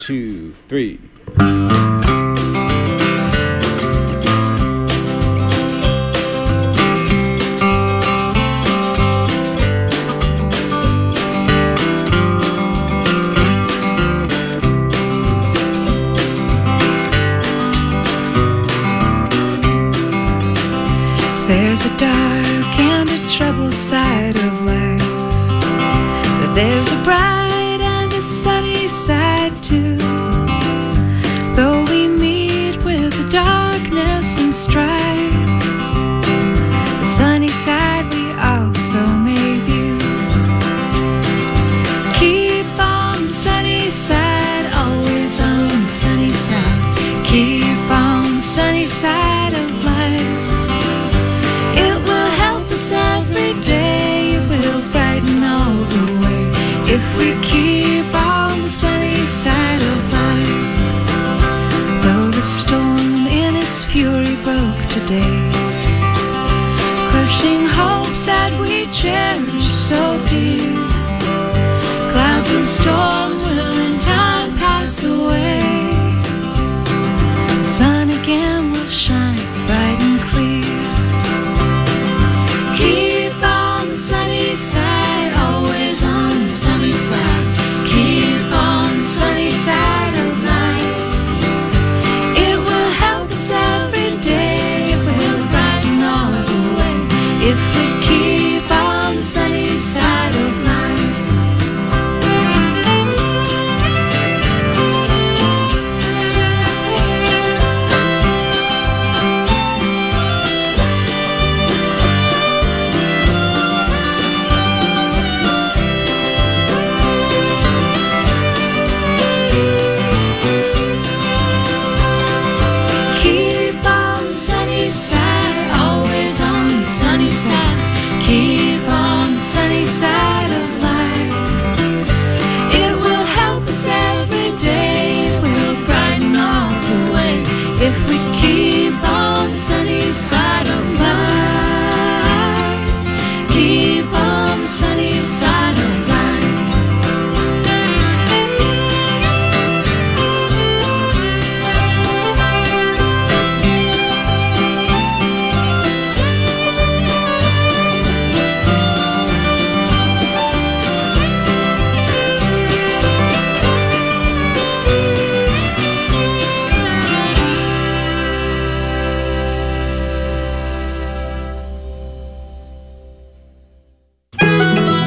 2, 3. There's a dark and a troubled side of life, but there's a bright and a sunny side too. Though we meet with the darkness and strife, the sunny side we also may view. Keep on the sunny side, always on the sunny side. Keep on the sunny side of life. Every day it will brighten all the way if we keep on the sunny side of life. Though the storm in its fury broke today, crushing hopes that we cherish so dear, clouds and storms